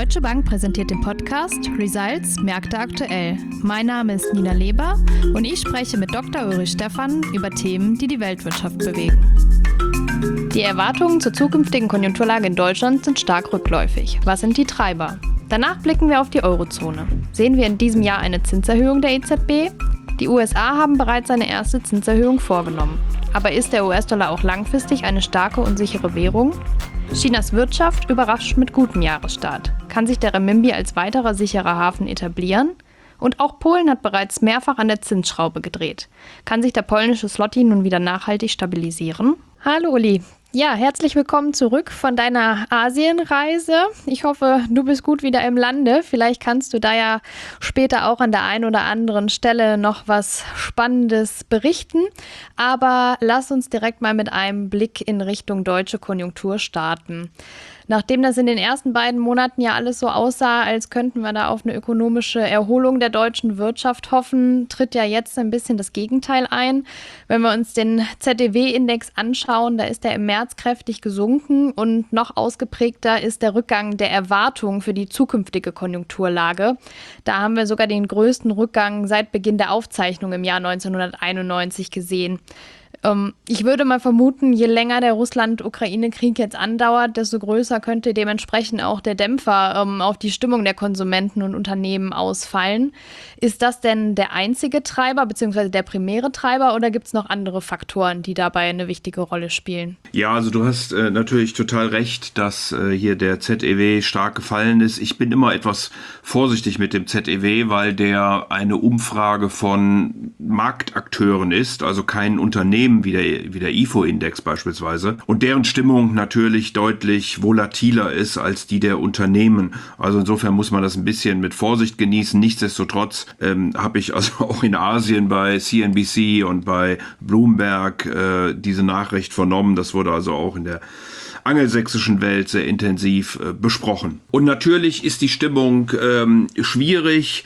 Deutsche Bank präsentiert den Podcast Results Märkte aktuell. Mein Name ist Nina Leber und ich spreche mit Dr. Ulrich Stephan über Themen, die die Weltwirtschaft bewegen. Die Erwartungen zur zukünftigen Konjunkturlage in Deutschland sind stark rückläufig. Was sind die Treiber? Danach blicken wir auf die Eurozone. Sehen wir in diesem Jahr eine Zinserhöhung der EZB? Die USA haben bereits eine erste Zinserhöhung vorgenommen. Aber ist der US-Dollar auch langfristig eine starke und sichere Währung? Chinas Wirtschaft überrascht mit gutem Jahresstart. Kann sich der Renminbi als weiterer sicherer Hafen etablieren? Und auch Polen hat bereits mehrfach an der Zinsschraube gedreht. Kann sich der polnische Zloty nun wieder nachhaltig stabilisieren? Hallo Uli. Ja, herzlich willkommen zurück von deiner Asienreise. Ich hoffe, du bist gut wieder im Lande. Vielleicht kannst du da ja später auch an der einen oder anderen Stelle noch was Spannendes berichten. Aber lass uns direkt mal mit einem Blick in Richtung deutsche Konjunktur starten. Nachdem das in den ersten beiden Monaten ja alles so aussah, als könnten wir da auf eine ökonomische Erholung der deutschen Wirtschaft hoffen, tritt ja jetzt ein bisschen das Gegenteil ein. Wenn wir uns den ZEW-Index anschauen, da ist er im März kräftig gesunken und noch ausgeprägter ist der Rückgang der Erwartungen für die zukünftige Konjunkturlage. Da haben wir sogar den größten Rückgang seit Beginn der Aufzeichnung im Jahr 1991 gesehen. Ich würde mal vermuten, je länger der Russland-Ukraine-Krieg jetzt andauert, desto größer könnte dementsprechend auch der Dämpfer auf die Stimmung der Konsumenten und Unternehmen ausfallen. Ist das denn der einzige Treiber bzw. der primäre Treiber oder gibt es noch andere Faktoren, die dabei eine wichtige Rolle spielen? Ja, also du hast natürlich total recht, dass hier der ZEW stark gefallen ist. Ich bin immer etwas vorsichtig mit dem ZEW, weil der eine Umfrage von Marktakteuren ist, also kein Unternehmen wie der IFO-Index beispielsweise, und deren Stimmung natürlich deutlich volatiler ist als die der Unternehmen. Also insofern muss man das ein bisschen mit Vorsicht genießen. Nichtsdestotrotz habe ich also auch in Asien bei CNBC und bei Bloomberg diese Nachricht vernommen. Das wurde also auch in der angelsächsischen Welt sehr intensiv besprochen. Und natürlich ist die Stimmung schwierig.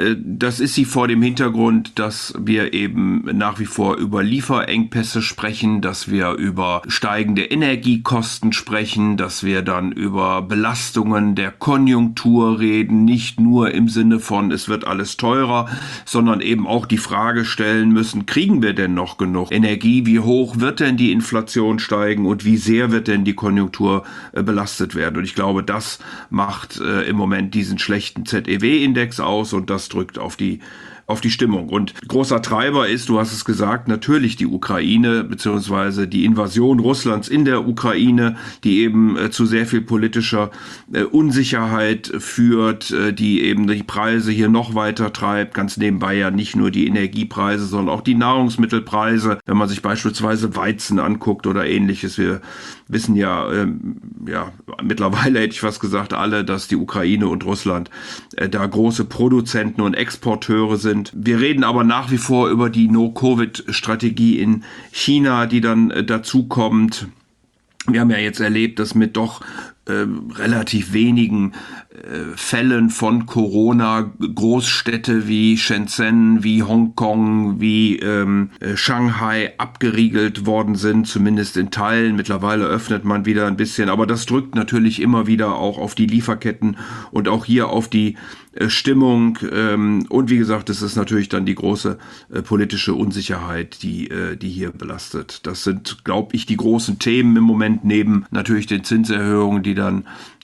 Das ist sie vor dem Hintergrund, dass wir eben nach wie vor über Lieferengpässe sprechen, dass wir über steigende Energiekosten sprechen, dass wir dann über Belastungen der Konjunktur reden, nicht nur im Sinne von, es wird alles teurer, sondern eben auch die Frage stellen müssen, kriegen wir denn noch genug Energie? Wie hoch wird denn die Inflation steigen und wie sehr wird denn die Konjunktur belastet werden? Und ich glaube, das macht im Moment diesen schlechten ZEW-Index aus und das drückt auf die Stimmung. Und großer Treiber ist, du hast es gesagt, natürlich die Ukraine bzw. die Invasion Russlands in der Ukraine, die eben zu sehr viel politischer Unsicherheit führt, die eben die Preise hier noch weiter treibt. Ganz nebenbei ja nicht nur die Energiepreise, sondern auch die Nahrungsmittelpreise. Wenn man sich beispielsweise Weizen anguckt oder ähnliches. Wir wissen ja mittlerweile hätte ich fast gesagt alle, dass die Ukraine und Russland da große Produzenten und Exporteure sind. Wir reden aber nach wie vor über die No-Covid-Strategie in China, die dann dazu kommt. Wir haben ja jetzt erlebt, dass mit doch relativ wenigen Fällen von Corona Großstädte wie Shenzhen, wie Hongkong, wie Shanghai abgeriegelt worden sind, zumindest in Teilen. Mittlerweile öffnet man wieder ein bisschen, aber das drückt natürlich immer wieder auch auf die Lieferketten und auch hier auf die Stimmung. Und wie gesagt, das ist natürlich dann die große politische Unsicherheit, die hier belastet. Das sind, glaube ich, die großen Themen im Moment, neben natürlich den Zinserhöhungen, die dann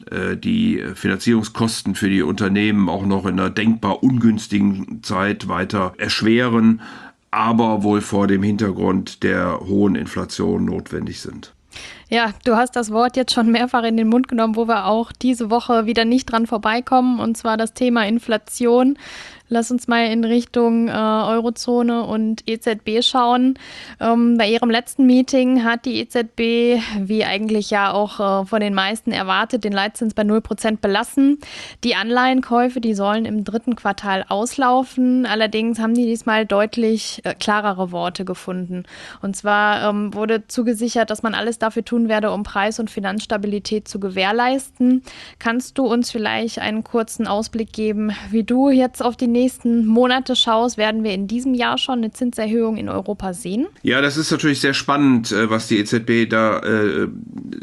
die Finanzierungskosten für die Unternehmen auch noch in einer denkbar ungünstigen Zeit weiter erschweren, aber wohl vor dem Hintergrund der hohen Inflation notwendig sind. Ja, du hast das Wort jetzt schon mehrfach in den Mund genommen, wo wir auch diese Woche wieder nicht dran vorbeikommen, und zwar das Thema Inflation. Lass uns mal in Richtung Eurozone und EZB schauen. Bei ihrem letzten Meeting hat die EZB, wie eigentlich ja auch von den meisten erwartet, den Leitzins bei 0% belassen. Die Anleihenkäufe, die sollen im dritten Quartal auslaufen. Allerdings haben die diesmal deutlich klarere Worte gefunden. Und zwar wurde zugesichert, dass man alles dafür tun werde, um Preis- und Finanzstabilität zu gewährleisten. Kannst du uns vielleicht einen kurzen Ausblick geben, wie du jetzt auf die nächsten Monate schaust? Werden wir in diesem Jahr schon eine Zinserhöhung in Europa sehen? Ja, das ist natürlich sehr spannend, was die EZB da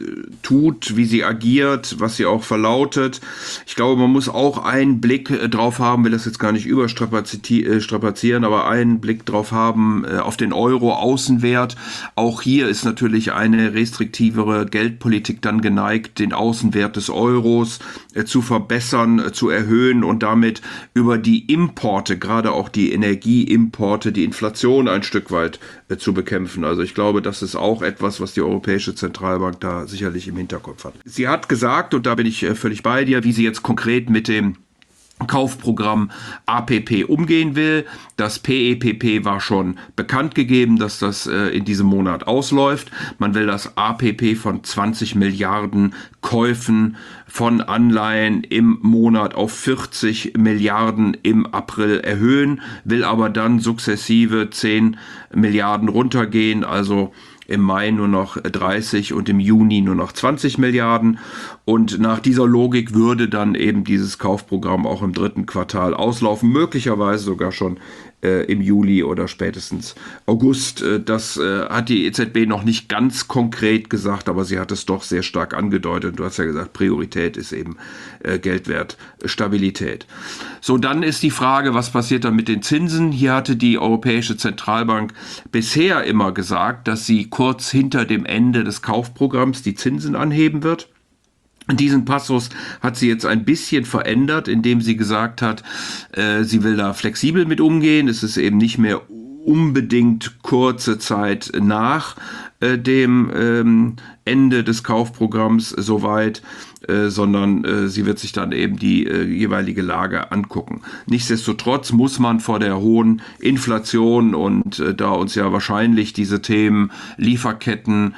tut, wie sie agiert, was sie auch verlautet. Ich glaube, man muss auch einen Blick drauf haben, will das jetzt gar nicht überstrapazieren, aber einen Blick drauf haben auf den Euro-Außenwert. Auch hier ist natürlich eine restriktivere Geldpolitik dann geneigt, den Außenwert des Euros zu verbessern, zu erhöhen und damit über die Importe, gerade auch die Energieimporte, die Inflation ein Stück weit zu bekämpfen. Also ich glaube, das ist auch etwas, was die Europäische Zentralbank da sicherlich im Hinterkopf hat. Sie hat gesagt, und da bin ich völlig bei dir, wie sie jetzt konkret mit dem Kaufprogramm APP umgehen will. Das PEPP war schon bekannt gegeben, dass das in diesem Monat ausläuft. Man will das APP von 20 Milliarden Käufen von Anleihen im Monat auf 40 Milliarden im April erhöhen, will aber dann sukzessive 10 Milliarden runtergehen, also im Mai nur noch 30 und im Juni nur noch 20 Milliarden. Und nach dieser Logik würde dann eben dieses Kaufprogramm auch im dritten Quartal auslaufen, möglicherweise sogar schon im Juli oder spätestens August. Das hat die EZB noch nicht ganz konkret gesagt, aber sie hat es doch sehr stark angedeutet. Du hast ja gesagt, Priorität ist eben Geldwertstabilität. So, dann ist die Frage, was passiert dann mit den Zinsen? Hier hatte die Europäische Zentralbank bisher immer gesagt, dass sie kurz hinter dem Ende des Kaufprogramms die Zinsen anheben wird. Diesen Passus hat sie jetzt ein bisschen verändert, indem sie gesagt hat, sie will da flexibel mit umgehen. Es ist eben nicht mehr unbedingt kurze Zeit nach dem Ende des Kaufprogramms soweit, sondern sie wird sich dann eben die jeweilige Lage angucken. Nichtsdestotrotz muss man vor der hohen Inflation und da uns ja wahrscheinlich diese Themen Lieferketten,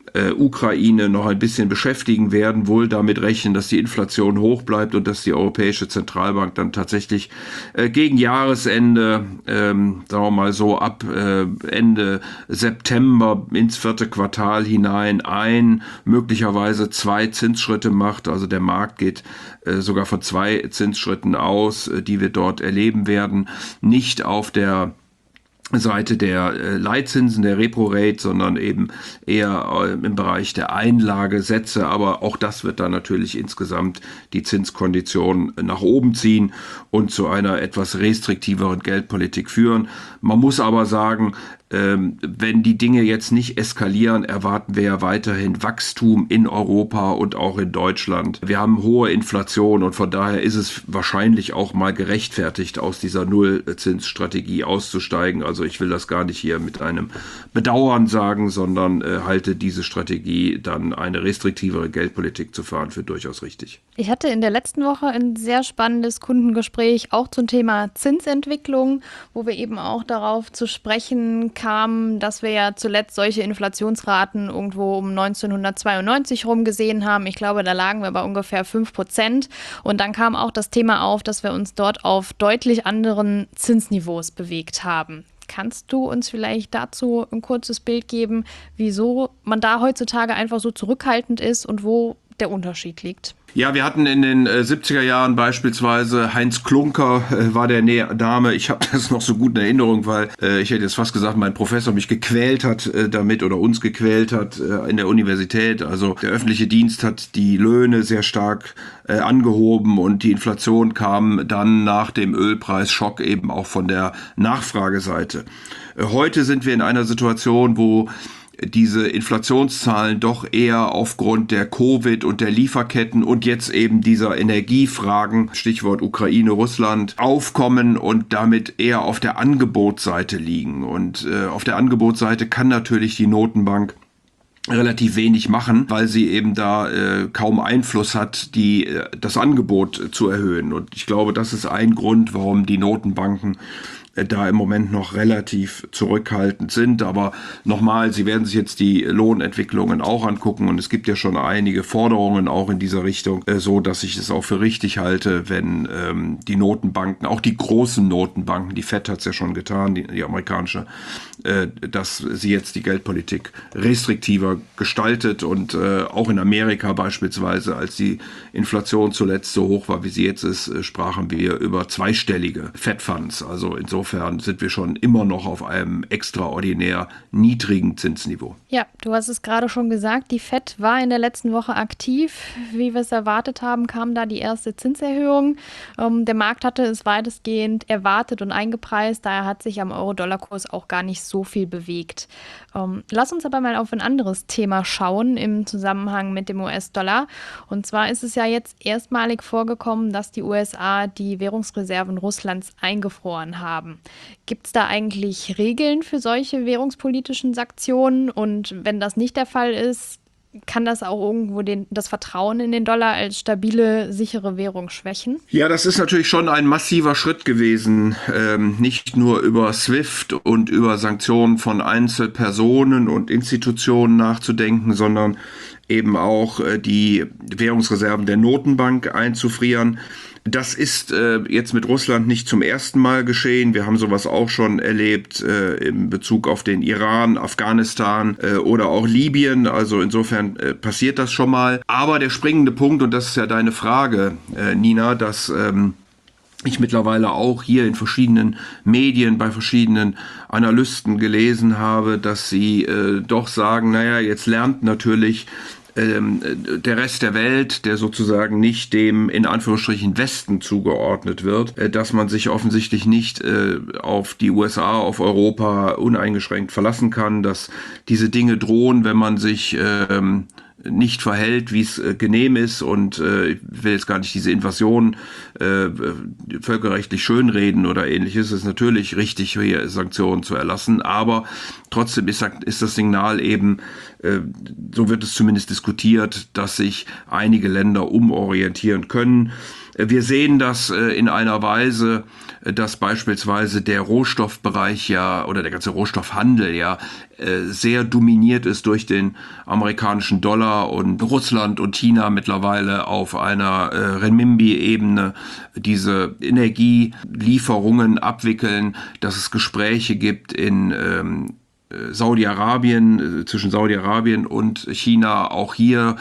Ukraine noch ein bisschen beschäftigen werden, wohl damit rechnen, dass die Inflation hoch bleibt und dass die Europäische Zentralbank dann tatsächlich gegen Jahresende, sagen wir mal so ab Ende September ins vierte Quartal hinein möglicherweise 2 Zinsschritte macht. Also der Markt geht sogar von 2 Zinsschritten aus, die wir dort erleben werden, nicht auf der Seite der Leitzinsen, der Repo-Rate, sondern eben eher im Bereich der Einlagesätze. Aber auch das wird dann natürlich insgesamt die Zinskonditionen nach oben ziehen und zu einer etwas restriktiveren Geldpolitik führen. Man muss aber sagen, wenn die Dinge jetzt nicht eskalieren, erwarten wir ja weiterhin Wachstum in Europa und auch in Deutschland. Wir haben hohe Inflation und von daher ist es wahrscheinlich auch mal gerechtfertigt, aus dieser Nullzinsstrategie auszusteigen. Also ich will das gar nicht hier mit einem Bedauern sagen, sondern halte diese Strategie, dann eine restriktivere Geldpolitik zu fahren, für durchaus richtig. Ich hatte in der letzten Woche ein sehr spannendes Kundengespräch auch zum Thema Zinsentwicklung, wo wir eben auch darauf zu sprechen kamen, dass wir ja zuletzt solche Inflationsraten irgendwo um 1992 rum gesehen haben. Ich glaube, da lagen wir bei ungefähr 5%. Und dann kam auch das Thema auf, dass wir uns dort auf deutlich anderen Zinsniveaus bewegt haben. Kannst du uns vielleicht dazu ein kurzes Bild geben, wieso man da heutzutage einfach so zurückhaltend ist und wo der Unterschied liegt? Ja, wir hatten in den 70er Jahren beispielsweise Heinz Klunker, war der Name. Ich habe das noch so gut in Erinnerung, weil ich hätte jetzt fast gesagt, mein Professor mich gequält hat damit oder uns gequält hat in der Universität. Also der öffentliche Dienst hat die Löhne sehr stark angehoben und die Inflation kam dann nach dem Ölpreisschock eben auch von der Nachfrageseite. Heute sind wir in einer Situation, wo diese Inflationszahlen doch eher aufgrund der Covid und der Lieferketten und jetzt eben dieser Energiefragen, Stichwort Ukraine, Russland, aufkommen und damit eher auf der Angebotsseite liegen. Und auf der Angebotsseite kann natürlich die Notenbank relativ wenig machen, weil sie eben da kaum Einfluss hat, das Angebot zu erhöhen. Und ich glaube, das ist ein Grund, warum die Notenbanken da im Moment noch relativ zurückhaltend sind. Aber nochmal, Sie werden sich jetzt die Lohnentwicklungen auch angucken und es gibt ja schon einige Forderungen auch in dieser Richtung, so dass ich es auch für richtig halte, wenn die Notenbanken, auch die großen Notenbanken, die Fed hat es ja schon getan, die amerikanische, dass sie jetzt die Geldpolitik restriktiver gestaltet und auch in Amerika beispielsweise, als die Inflation zuletzt so hoch war, wie sie jetzt ist, sprachen wir über zweistellige Fed Funds. Also insofern insofern sind wir schon immer noch auf einem extraordinär niedrigen Zinsniveau. Ja, du hast es gerade schon gesagt, die FED war in der letzten Woche aktiv. Wie wir es erwartet haben, kam da die erste Zinserhöhung. Der Markt hatte es weitestgehend erwartet und eingepreist, daher hat sich am Euro-Dollar-Kurs auch gar nicht so viel bewegt. Lass uns aber mal auf ein anderes Thema schauen im Zusammenhang mit dem US-Dollar. Und zwar ist es ja jetzt erstmalig vorgekommen, dass die USA die Währungsreserven Russlands eingefroren haben. Gibt es da eigentlich Regeln für solche währungspolitischen Sanktionen? Und wenn das nicht der Fall ist, kann das auch irgendwo das Vertrauen in den Dollar als stabile, sichere Währung schwächen? Ja, das ist natürlich schon ein massiver Schritt gewesen, nicht nur über SWIFT und über Sanktionen von Einzelpersonen und Institutionen nachzudenken, sondern eben auch die Währungsreserven der Notenbank einzufrieren. Das ist jetzt mit Russland nicht zum ersten Mal geschehen. Wir haben sowas auch schon erlebt in Bezug auf den Iran, Afghanistan oder auch Libyen. Also insofern passiert das schon mal. Aber der springende Punkt, und das ist ja deine Frage, Nina, dass ich mittlerweile auch hier in verschiedenen Medien bei verschiedenen Analysten gelesen habe, dass sie doch sagen, naja, jetzt lernt natürlich der Rest der Welt, der sozusagen nicht dem in Anführungsstrichen Westen zugeordnet wird, dass man sich offensichtlich nicht auf die USA, auf Europa uneingeschränkt verlassen kann, dass diese Dinge drohen, wenn man sich nicht verhält, wie es genehm ist, und ich will jetzt gar nicht diese Invasion völkerrechtlich schönreden oder ähnliches. Es ist natürlich richtig, hier Sanktionen zu erlassen, aber trotzdem ist das Signal eben, so wird es zumindest diskutiert, dass sich einige Länder umorientieren können. Wir sehen das in einer Weise, dass beispielsweise der Rohstoffbereich ja oder der ganze Rohstoffhandel ja sehr dominiert ist durch den amerikanischen Dollar und Russland und China mittlerweile auf einer Renminbi-Ebene diese Energielieferungen abwickeln, dass es Gespräche gibt in Saudi-Arabien, zwischen Saudi-Arabien und China, auch hier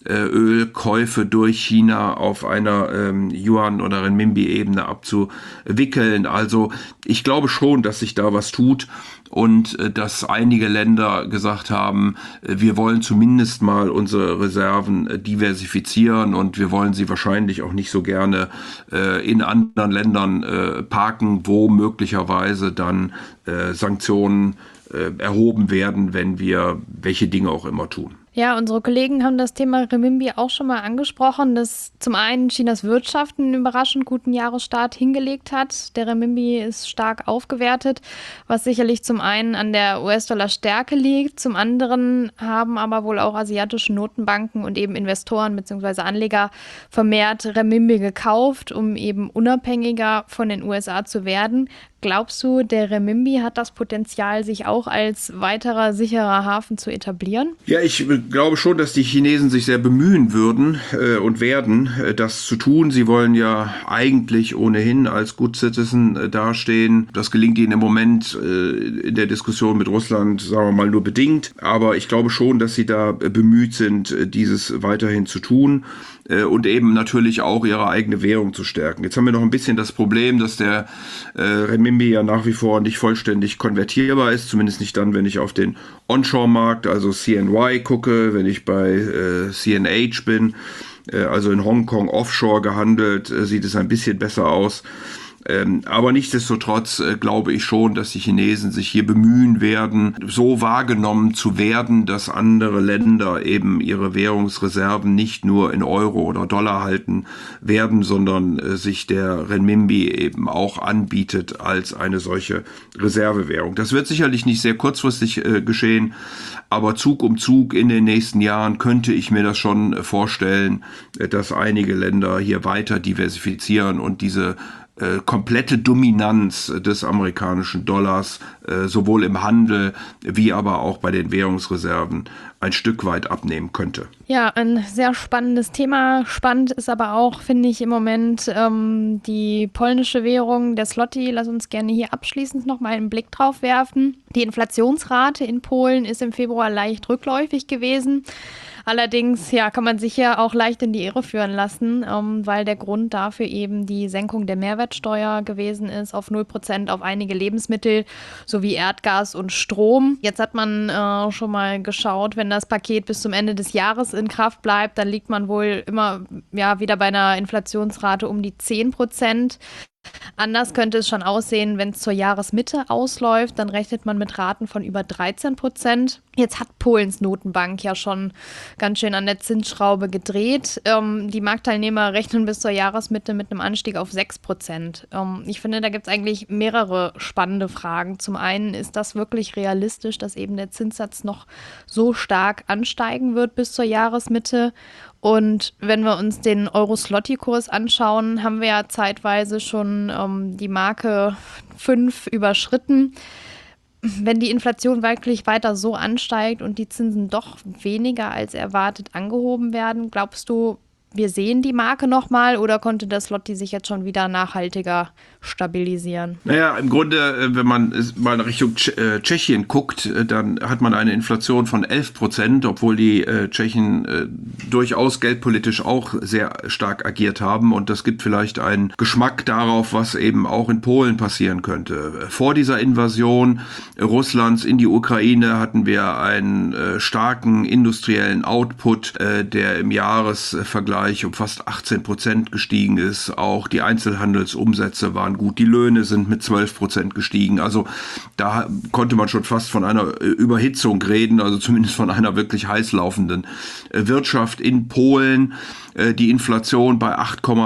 Ölkäufe durch China auf einer Yuan- oder Renminbi-Ebene abzuwickeln. Also ich glaube schon, dass sich da was tut und dass einige Länder gesagt haben, wir wollen zumindest mal unsere Reserven diversifizieren und wir wollen sie wahrscheinlich auch nicht so gerne in anderen Ländern parken, wo möglicherweise dann Sanktionen erhoben werden, wenn wir welche Dinge auch immer tun. Ja, unsere Kollegen haben das Thema Renminbi auch schon mal angesprochen, dass zum einen Chinas Wirtschaft einen überraschend guten Jahresstart hingelegt hat. Der Renminbi ist stark aufgewertet, was sicherlich zum einen an der US-Dollar-Stärke liegt. Zum anderen haben aber wohl auch asiatische Notenbanken und eben Investoren bzw. Anleger vermehrt Renminbi gekauft, um eben unabhängiger von den USA zu werden. Glaubst du, der Renminbi hat das Potenzial, sich auch als weiterer sicherer Hafen zu etablieren? Ja, ich glaube schon, dass die Chinesen sich sehr bemühen würden und werden, das zu tun. Sie wollen ja eigentlich ohnehin als Good Citizen dastehen. Das gelingt ihnen im Moment in der Diskussion mit Russland, sagen wir mal, nur bedingt. Aber ich glaube schon, dass sie da bemüht sind, dieses weiterhin zu tun. Und eben natürlich auch ihre eigene Währung zu stärken. Jetzt haben wir noch ein bisschen das Problem, dass der Renminbi ja nach wie vor nicht vollständig konvertierbar ist, zumindest nicht dann, wenn ich auf den Onshore-Markt, also CNY gucke, wenn ich bei CNH bin, also in Hongkong offshore gehandelt, sieht es ein bisschen besser aus. Aber nichtsdestotrotz glaube ich schon, dass die Chinesen sich hier bemühen werden, so wahrgenommen zu werden, dass andere Länder eben ihre Währungsreserven nicht nur in Euro oder Dollar halten werden, sondern sich der Renminbi eben auch anbietet als eine solche Reservewährung. Das wird sicherlich nicht sehr kurzfristig geschehen, aber Zug um Zug in den nächsten Jahren könnte ich mir das schon vorstellen, dass einige Länder hier weiter diversifizieren und diese komplette Dominanz des amerikanischen Dollars sowohl im Handel wie aber auch bei den Währungsreserven ein Stück weit abnehmen könnte. Ja, ein sehr spannendes Thema. Spannend ist aber auch, finde ich, im Moment die polnische Währung, der Zloty. Lass uns gerne hier abschließend noch mal einen Blick drauf werfen. Die Inflationsrate in Polen ist im Februar leicht rückläufig gewesen. Allerdings, ja, kann man sich ja auch leicht in die Irre führen lassen, weil der Grund dafür eben die Senkung der Mehrwertsteuer gewesen ist auf 0% auf einige Lebensmittel sowie Erdgas und Strom. Jetzt hat man schon mal geschaut, wenn das Paket bis zum Ende des Jahres in Kraft bleibt, dann liegt man wohl immer wieder bei einer Inflationsrate um die 10%. Anders könnte es schon aussehen, wenn es zur Jahresmitte ausläuft, dann rechnet man mit Raten von über 13%. Jetzt hat Polens Notenbank ja schon ganz schön an der Zinsschraube gedreht. Die Marktteilnehmer rechnen bis zur Jahresmitte mit einem Anstieg auf 6%. Ich finde, da gibt es eigentlich mehrere spannende Fragen. Zum einen, ist das wirklich realistisch, dass eben der Zinssatz noch so stark ansteigen wird bis zur Jahresmitte? Und wenn wir uns den Euro-Zloty-Kurs anschauen, haben wir ja zeitweise schon die Marke 5 überschritten. Wenn die Inflation wirklich weiter so ansteigt und die Zinsen doch weniger als erwartet angehoben werden, glaubst du, wir sehen die Marke nochmal oder konnte der Zloty sich jetzt schon wieder nachhaltiger stabilisieren? Naja, im Grunde, wenn man mal Richtung Tschechien guckt, dann hat man eine Inflation von 11%, obwohl die Tschechen durchaus geldpolitisch auch sehr stark agiert haben. Und das gibt vielleicht einen Geschmack darauf, was eben auch in Polen passieren könnte. Vor dieser Invasion Russlands in die Ukraine hatten wir einen starken industriellen Output, der im Jahresvergleich um fast 18% gestiegen ist. Auch die Einzelhandelsumsätze waren gut. Die Löhne sind mit 12% gestiegen. Also da konnte man schon fast von einer Überhitzung reden, also zumindest von einer wirklich heiß laufenden Wirtschaft in Polen. Die Inflation bei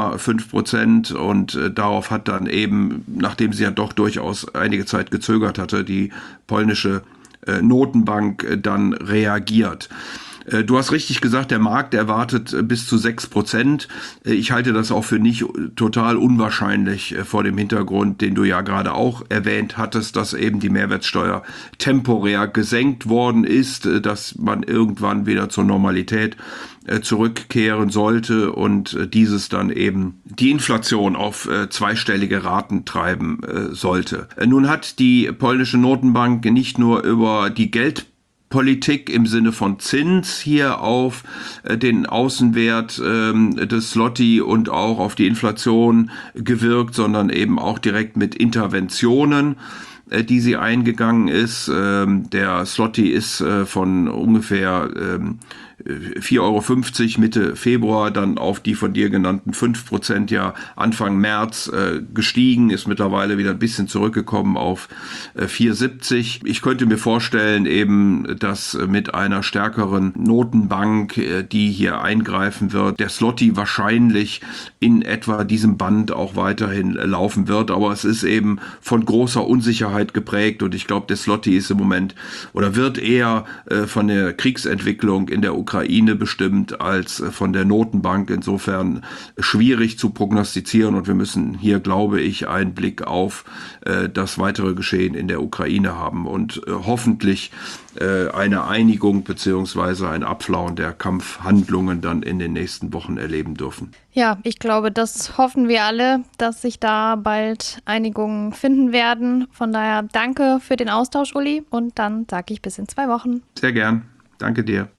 8,5% und darauf hat dann eben, nachdem sie ja doch durchaus einige Zeit gezögert hatte, die polnische Notenbank dann reagiert. Du hast richtig gesagt, der Markt erwartet bis zu 6%. Ich halte das auch für nicht total unwahrscheinlich vor dem Hintergrund, den du ja gerade auch erwähnt hattest, dass eben die Mehrwertsteuer temporär gesenkt worden ist, dass man irgendwann wieder zur Normalität zurückkehren sollte und dieses dann eben die Inflation auf zweistellige Raten treiben sollte. Nun hat die polnische Notenbank nicht nur über die Geldpolitik im Sinne von Zins hier auf den Außenwert des Zloty und auch auf die Inflation gewirkt, sondern eben auch direkt mit Interventionen, die sie eingegangen ist. Der Zloty ist von ungefähr 4,50 Euro Mitte Februar dann auf die von dir genannten 5% ja Anfang März gestiegen, ist mittlerweile wieder ein bisschen zurückgekommen auf 4,70. Ich könnte mir vorstellen eben, dass mit einer stärkeren Notenbank, die hier eingreifen wird, der Zloty wahrscheinlich in etwa diesem Band auch weiterhin laufen wird, aber es ist eben von großer Unsicherheit geprägt und ich glaube, der Zloty ist im Moment oder wird eher von der Kriegsentwicklung in der Ukraine bestimmt als von der Notenbank. Insofern schwierig zu prognostizieren und wir müssen hier, glaube ich, einen Blick auf das weitere Geschehen in der Ukraine haben und hoffentlich eine Einigung bzw. ein Abflauen der Kampfhandlungen dann in den nächsten Wochen erleben dürfen. Ja, ich glaube, das hoffen wir alle, dass sich da bald Einigungen finden werden. Von daher danke für den Austausch, Uli, und dann sage ich bis in 2 Wochen. Sehr gern. Danke dir.